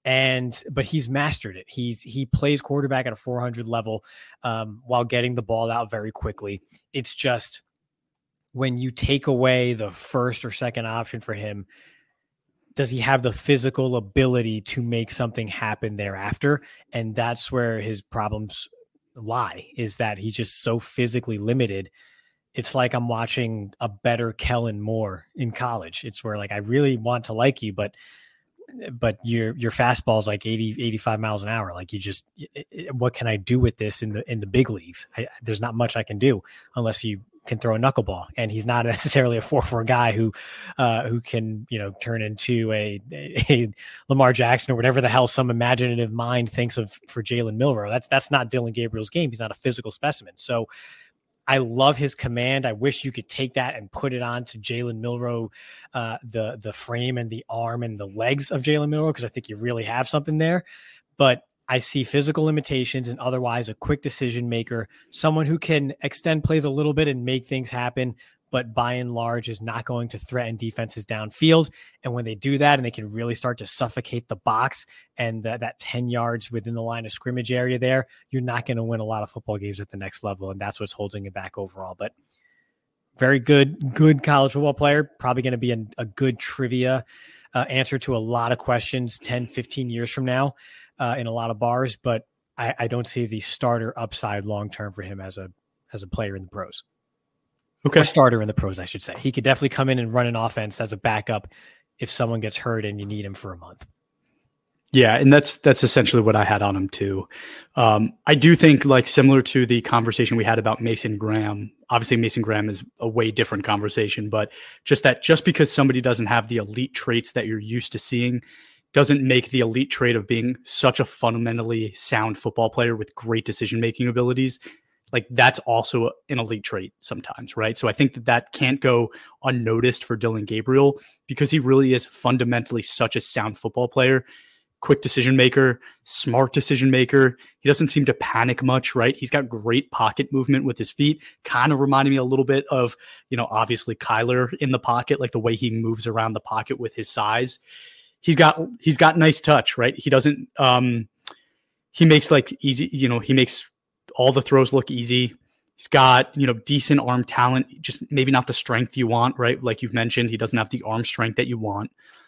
But he's mastered it. He plays quarterback at a 400 level while getting the ball out very quickly. It's just when you take away the first or second option for him, does he have the physical ability to make something happen thereafter? And that's where his problems lie, is that he's just so physically limited. It's like I'm watching a better Kellen Moore in college. It's where, like, I really want to like you, but your fastball is like 80, 85 miles an hour. Like, what can I do with this in the big leagues? There's not much I can do unless you can throw a knuckleball, and he's not necessarily a 4-4 guy who can, turn into a Lamar Jackson or whatever the hell some imaginative mind thinks of for Jalen Milroe. That's not Dillon Gabriel's game. He's not a physical specimen. So I love his command. I wish you could take that and put it on to Jalen Milroe, the frame and the arm and the legs of Jalen Milroe, because I think you really have something there. But I see physical limitations and otherwise a quick decision maker, someone who can extend plays a little bit and make things happen, but by and large is not going to threaten defenses downfield. And when they do that and they can really start to suffocate the box and that 10 yards within the line of scrimmage area there, you're not going to win a lot of football games at the next level. And that's what's holding it back overall. But very good college football player, probably going to be a good trivia answer to a lot of questions 10, 15 years from now. In a lot of bars, but I don't see the starter upside long-term for him as a player in the pros. Okay. Or starter in the pros, I should say. He could definitely come in and run an offense as a backup if someone gets hurt and you need him for a month. Yeah, and that's essentially what I had on him too. I do think, like, similar to the conversation we had about Mason Graham, obviously Mason Graham is a way different conversation, but just because somebody doesn't have the elite traits that you're used to seeing doesn't make the elite trait of being such a fundamentally sound football player with great decision-making abilities. Like, that's also an elite trait sometimes, right? So I think that can't go unnoticed for Dillon Gabriel, because he really is fundamentally such a sound football player, quick decision maker, smart decision maker. He doesn't seem to panic much, right? He's got great pocket movement with his feet, kind of reminding me a little bit of, obviously Kyler in the pocket, like the way he moves around the pocket with his size. He's got nice touch, right? He doesn't, he makes like easy, he makes all the throws look easy. He's got, decent arm talent, just maybe not the strength you want, right? Like you've mentioned, he doesn't have the arm strength that you want.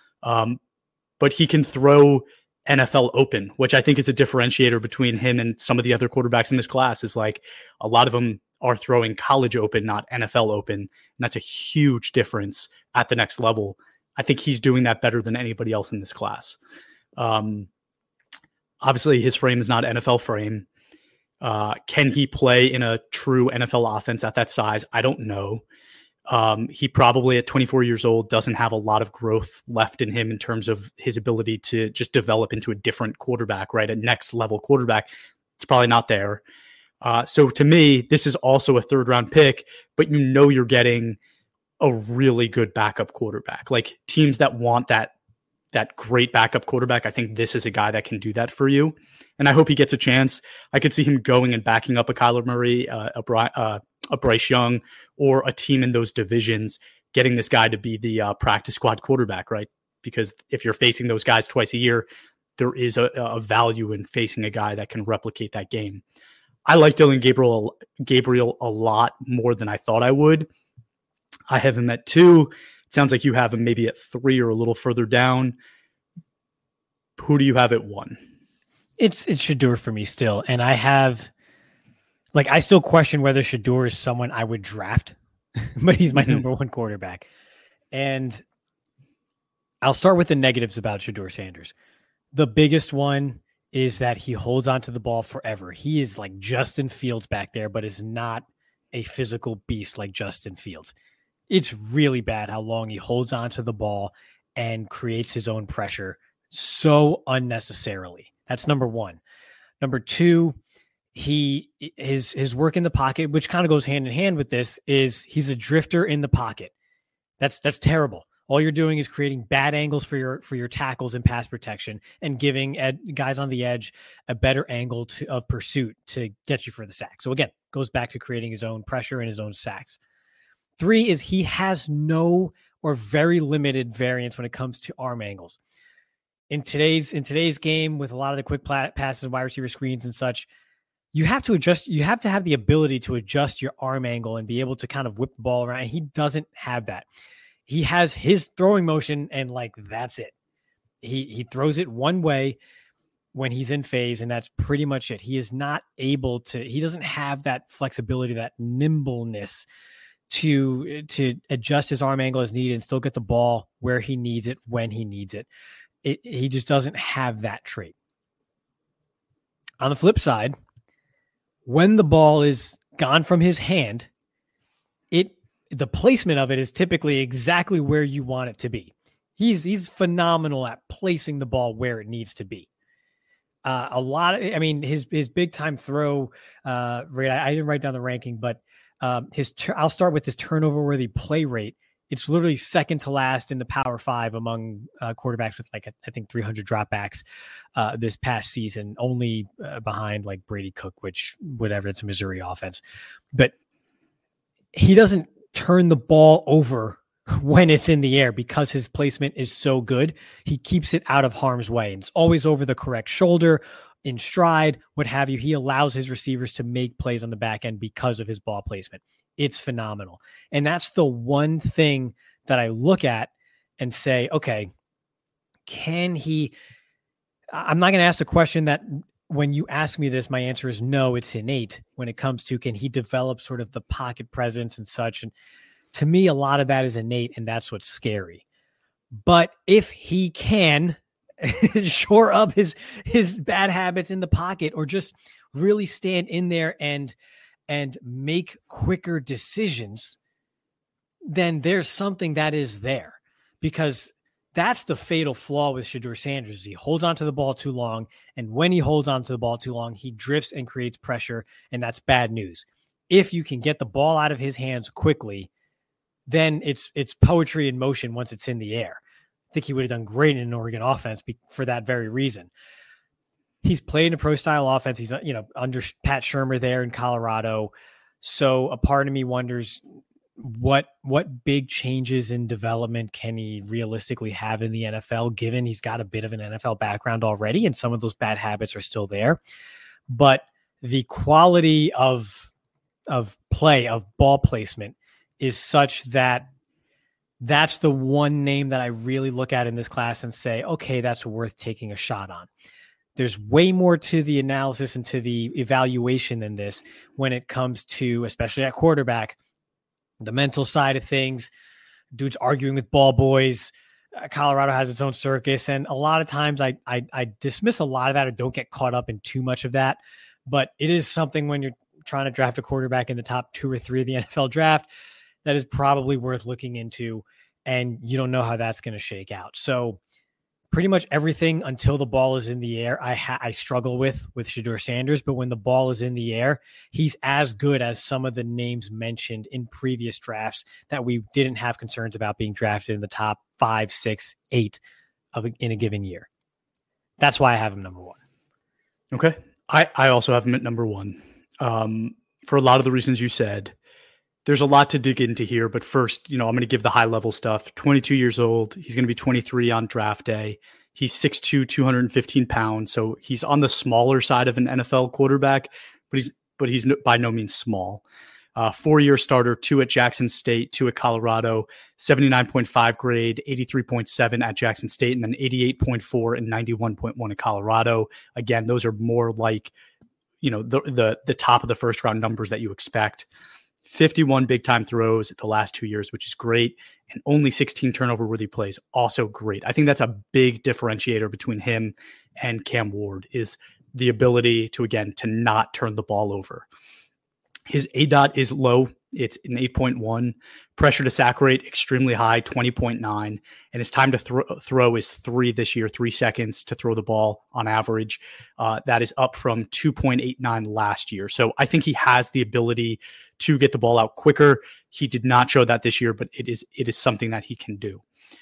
But he can throw NFL open, which I think is a differentiator between him and some of the other quarterbacks in this class. Is like a lot of them are throwing college open, not NFL open. And that's a huge difference at the next level. I think he's doing that better than anybody else in this class. Obviously, his frame is not NFL frame. Can he play in a true NFL offense at that size? I don't know. He probably at 24 years old doesn't have a lot of growth left in him in terms of his ability to just develop into a different quarterback, right? A next level quarterback. It's probably not there. So to me, this is also a 3rd round pick, but you're getting a really good backup quarterback. Like teams that want that great backup quarterback, I think this is a guy that can do that for you. And I hope he gets a chance. I could see him going and backing up a Kyler Murray, a Bryce Young, or a team in those divisions, getting this guy to be the practice squad quarterback, right? Because if you're facing those guys twice a year, there is a value in facing a guy that can replicate that game. I like Dillon Gabriel a lot more than I thought I would. I have him at 2. It sounds like you have him maybe at 3 or a little further down. Who do you have at 1? It's Shedeur for me still. And I still question whether Shedeur is someone I would draft, but he's my number 1 quarterback. And I'll start with the negatives about Shedeur Sanders. The biggest one is that he holds onto the ball forever. He is like Justin Fields back there, but is not a physical beast like Justin Fields. It's really bad how long he holds onto the ball and creates his own pressure so unnecessarily. That's number 1. Number 2, his work in the pocket, which kind of goes hand in hand with this, is he's a drifter in the pocket. That's terrible. All you're doing is creating bad angles for your tackles and pass protection, and giving guys on the edge a better angle of pursuit to get you for the sack. So again, goes back to creating his own pressure and his own sacks. 3 is he has no or very limited variance when it comes to arm angles. In today's game, with a lot of the quick passes, wide receiver screens and such, you have to adjust. You have to have the ability to adjust your arm angle and be able to kind of whip the ball around. And he doesn't have that. He has his throwing motion, and that's it. He throws it one way when he's in phase, and that's pretty much it. He is not able to. He doesn't have that flexibility, that nimbleness to adjust his arm angle as needed and still get the ball where he needs it when he needs it. He just doesn't have that trait. On the flip side, when the ball is gone from his hand, the placement of it is typically exactly where you want it to be. He's phenomenal at placing the ball where it needs to be. His big time throw rate, I didn't write down the ranking, but I'll start with his turnover worthy play rate. It's literally second to last in the Power 5 among quarterbacks with I think 300 dropbacks this past season, only behind Brady Cook, which whatever, it's a Missouri offense. But he doesn't turn the ball over when it's in the air because his placement is so good. He keeps it out of harm's way, and it's always over the correct shoulder, in stride, what have you. He allows his receivers to make plays on the back end because of his ball placement. It's phenomenal. And that's the one thing that I look at and say, okay, can he, I'm not going to ask the question that when you ask me this, my answer is no, it's innate when it comes to, can he develop sort of the pocket presence and such? And to me, a lot of that is innate, and that's what's scary. But if he can shore up his bad habits in the pocket, or just really stand in there and make quicker decisions, then there's something that is there. Because that's the fatal flaw with Shedeur Sanders. He holds onto the ball too long, and when he holds onto the ball too long, he drifts and creates pressure, and that's bad news. If you can get the ball out of his hands quickly, then it's poetry in motion once it's in the air. I think he would have done great in an Oregon offense for that very reason. He's played in a pro-style offense. He's under Pat Shurmur there in Colorado. So a part of me wonders what big changes in development can he realistically have in the NFL, given he's got a bit of an NFL background already, and some of those bad habits are still there. But the quality of play, of ball placement, is such that that's the one name that I really look at in this class and say, okay, that's worth taking a shot on. There's way more to the analysis and to the evaluation than this when it comes to, especially at quarterback, the mental side of things. Dudes arguing with ball boys. Colorado has its own circus. And a lot of times I dismiss a lot of that, or don't get caught up in too much of that. But it is something when you're trying to draft a quarterback in the top 2 or 3 of the NFL draft that is probably worth looking into, and you don't know how that's going to shake out. So pretty much everything until the ball is in the air, I struggle with Shedeur Sanders. But when the ball is in the air, he's as good as some of the names mentioned in previous drafts that we didn't have concerns about being drafted in the top 5, 6, 8 in a given year. That's why I have him number 1. Okay. I also have him at number 1. For a lot of the reasons you said. There's a lot to dig into here, but first, I'm going to give the high level stuff. 22 years old. He's going to be 23 on draft day. He's 6'2", 215 pounds. So he's on the smaller side of an NFL quarterback, but he's by no means small. 4-year starter, 2 at Jackson State, 2 at Colorado, 79.5 grade, 83.7 at Jackson State, and then 88.4 and 91.1 at Colorado. Again, those are more like, the top of the first round numbers that you expect. 51 big time throws the last 2 years, which is great. And only 16 turnover worthy plays. Also great. I think that's a big differentiator between him and Cam Ward, is the ability to not turn the ball over. His ADOT is low. It's an 8.1. Pressure to sack rate, extremely high, 20.9. And his time to throw is 3 this year, 3 seconds to throw the ball on average. That is up from 2.89 last year. So I think he has the ability to get the ball out quicker. He did not show that this year, but it is something that he can do.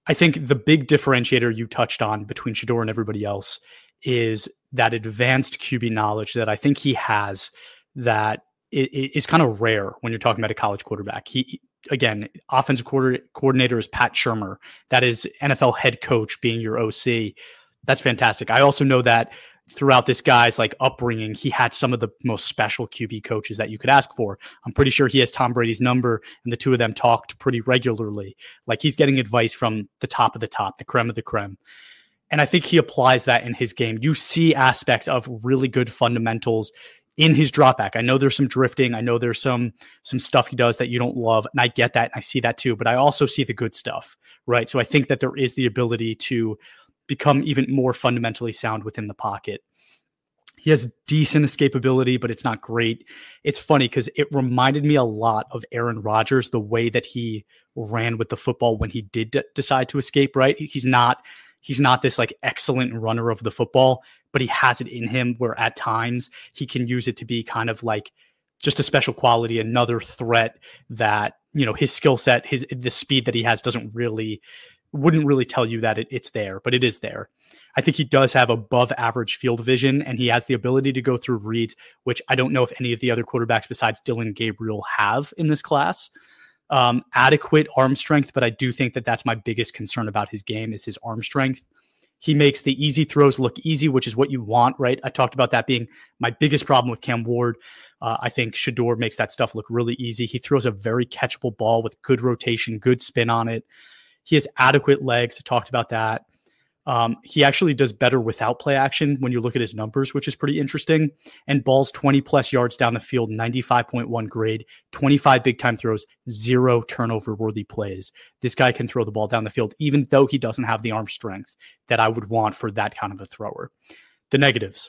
I think the big differentiator you touched on between Shedeur and everybody else is that advanced QB knowledge that I think he has that is kind of rare when you're talking about a college quarterback. He, again, offensive coordinator is Pat Shurmur. That is NFL head coach being your OC. That's fantastic. I also know that throughout this guy's like upbringing, he had some of the most special QB coaches that you could ask for. I'm pretty sure he has Tom Brady's number, and the two of them talked pretty regularly. Like he's getting advice from the top of the top, the creme of the creme. And I think he applies that in his game. You see aspects of really good fundamentals in his drop back. I know there's some drifting. I know there's some stuff he does that you don't love. And I get that. And I see that too, but I also see the good stuff, right? So I think that there is the ability to become even more fundamentally sound within the pocket. He has decent escapability, but it's not great. It's funny because it reminded me a lot of Aaron Rodgers, the way that he ran with the football when he did decide to escape, right? He's not this like excellent runner of the football, but he has it in him where at times he can use it to be kind of like just a special quality, another threat that, you know, his skill set, the speed that he has wouldn't really tell you that it's there, but it is there. I think he does have above average field vision, and he has the ability to go through reads, which I don't know if any of the other quarterbacks besides Dylan Gabriel have in this class. Adequate arm strength, but I do think that that's my biggest concern about his game is his arm strength. He makes the easy throws look easy, which is what you want, right? I talked about that being my biggest problem with Cam Ward. I think Shedeur makes that stuff look really easy. He throws a very catchable ball with good rotation, good spin on it. He has adequate legs. I talked about that. He actually does better without play action when you look at his numbers, which is pretty interesting. And balls 20 plus yards down the field, 95.1 grade, 25 big time throws, 0 turnover worthy plays. This guy can throw the ball down the field, even though he doesn't have the arm strength that I would want for that kind of a thrower. The negatives.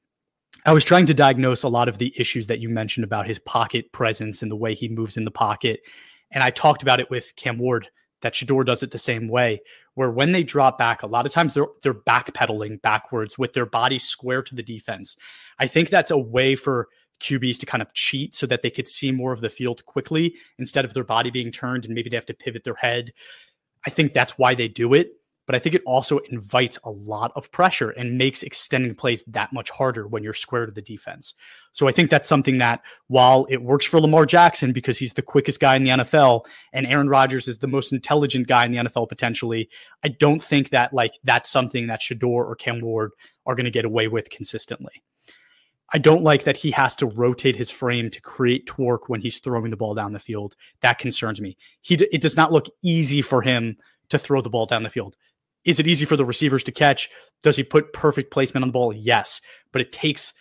I was trying to diagnose a lot of the issues that you mentioned about his pocket presence and the way he moves in the pocket. And I talked about it with Cam Ward, that Shedeur does it the same way, where when they drop back, a lot of times they're backpedaling backwards with their body square to the defense. I think that's a way for QBs to kind of cheat so that they could see more of the field quickly instead of their body being turned and maybe they have to pivot their head. I think that's why they do it. But I think it also invites a lot of pressure and makes extending plays that much harder when you're square to the defense. So I think that's something that, while it works for Lamar Jackson because he's the quickest guy in the NFL and Aaron Rodgers is the most intelligent guy in the NFL potentially, I don't think that that's something that Shedeur or Cam Ward are going to get away with consistently. I don't like that he has to rotate his frame to create torque when he's throwing the ball down the field. That concerns me. It does not look easy for him to throw the ball down the field. Is it easy for the receivers to catch? Does he put perfect placement on the ball? Yes, but it takes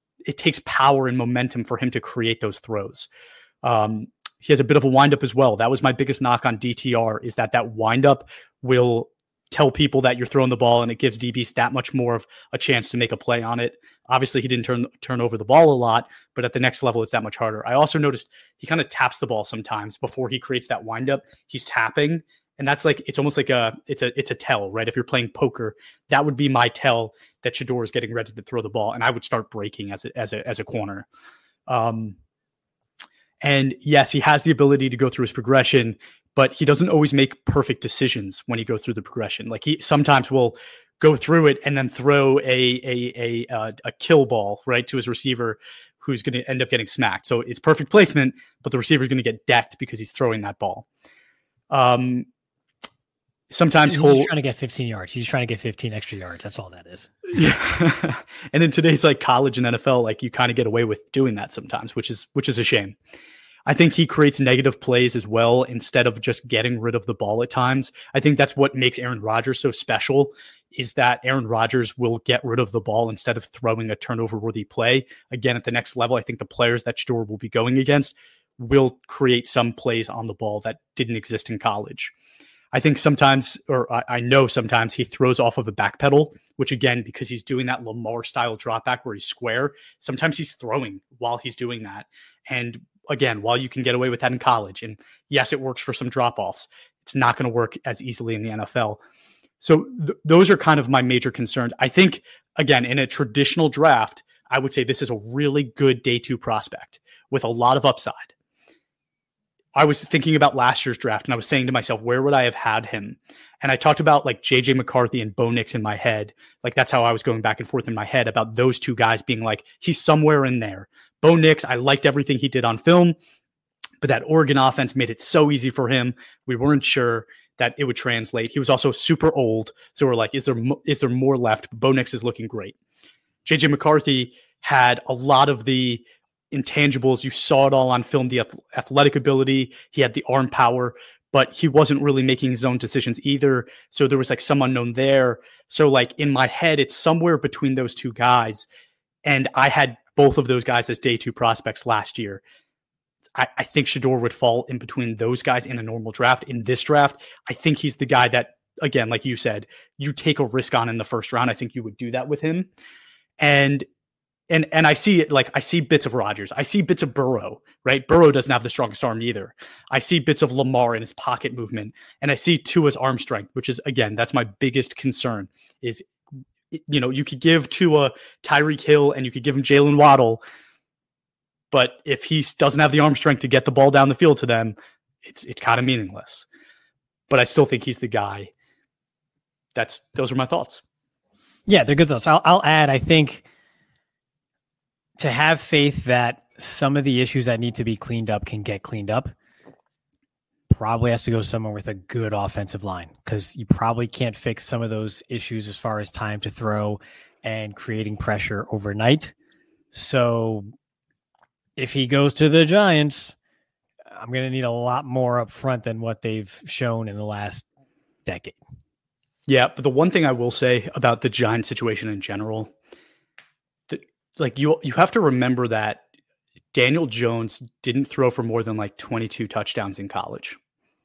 power and momentum for him to create those throws. He has a bit of a windup as well. That was my biggest knock on DTR, is that windup will tell people that you're throwing the ball, and it gives DBs that much more of a chance to make a play on it. Obviously, he didn't turn over the ball a lot, but at the next level, it's that much harder. I also noticed he kind of taps the ball sometimes before he creates that windup. He's tapping. And that's it's almost like it's a tell, right? If you're playing poker, that would be my tell that Shedeur is getting ready to throw the ball, and I would start breaking as a corner. And yes, he has the ability to go through his progression, but he doesn't always make perfect decisions when he goes through the progression. Like he sometimes will go through it and then throw a kill ball right to his receiver, who's going to end up getting smacked. So it's perfect placement, but the receiver is going to get decked because he's throwing that ball. Sometimes he's just trying to get 15 yards. He's trying to get 15 extra yards. That's all that is. Yeah. And in today's college and NFL, you kind of get away with doing that sometimes, which is a shame. I think he creates negative plays as well instead of just getting rid of the ball at times. I think that's what makes Aaron Rodgers so special, is that Aaron Rodgers will get rid of the ball instead of throwing a turnover-worthy play. Again, at the next level, I think the players that Shedeur will be going against will create some plays on the ball that didn't exist in college. I think sometimes, or I know sometimes, he throws off of a back pedal, which again, because he's doing that Lamar style drop back where he's square, sometimes he's throwing while he's doing that. And again, while you can get away with that in college, and yes, it works for some drop offs, it's not going to work as easily in the NFL. So those are kind of my major concerns. I think, again, in a traditional draft, I would say this is a really good day 2 prospect with a lot of upside. I was thinking about last year's draft and I was saying to myself, where would I have had him? And I talked about like JJ McCarthy and Bo Nix in my head. Like that's how I was going back and forth in my head about those two guys being like, he's somewhere in there. Bo Nix, I liked everything he did on film, but that Oregon offense made it so easy for him. We weren't sure that it would translate. He was also super old. So we're like, is there more left? Bo Nix is looking great. JJ McCarthy had a lot of the intangibles. You saw it all on film, the athletic ability. He had the arm power, but he wasn't really making his own decisions either. So there was like some unknown there. So like in my head, it's somewhere between those two guys. And I had both of those guys as day 2 prospects last year. I think Shedeur would fall in between those guys in a normal draft. In this draft, I think he's the guy that, again, like you said, you take a risk on in the first round. I think you would do that with him. And I see it, like I see bits of Rodgers. I see bits of Burrow, right? Burrow doesn't have the strongest arm either. I see bits of Lamar in his pocket movement, and I see Tua's arm strength, which is, again, that's my biggest concern is, you know, you could give Tua Tyreek Hill and you could give him Jalen Waddle, but if he doesn't have the arm strength to get the ball down the field to them, it's kind of meaningless. But I still think he's the guy. Those are my thoughts. Yeah, they're good thoughts. I'll add, I think, to have faith that some of the issues that need to be cleaned up can get cleaned up, probably has to go somewhere with a good offensive line, because you probably can't fix some of those issues as far as time to throw and creating pressure overnight. So if he goes to the Giants, I'm going to need a lot more up front than what they've shown in the last decade. Yeah, but the one thing I will say about the Giants situation in general, like you have to remember that Daniel Jones didn't throw for more than like 22 touchdowns in college.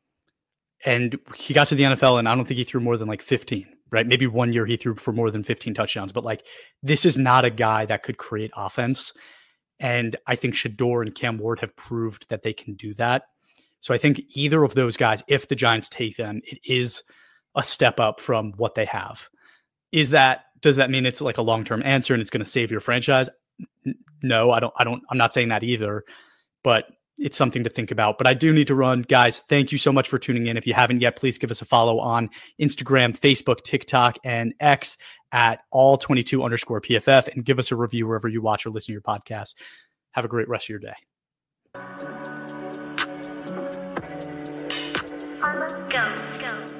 And he got to the NFL and I don't think he threw more than like 15, right? Maybe one year he threw for more than 15 touchdowns, but like this is not a guy that could create offense. And I think Shedeur and Cam Ward have proved that they can do that. So I think either of those guys, if the Giants take them, it is a step up from what they have. Does that mean it's like a long-term answer and it's going to save your franchise? No, I'm not saying that either, but it's something to think about. But I do need to run. Guys, thank you so much for tuning in. If you haven't yet, please give us a follow on Instagram, Facebook, TikTok, and X at all22_PFF, and give us a review wherever you watch or listen to your podcast. Have a great rest of your day. Go.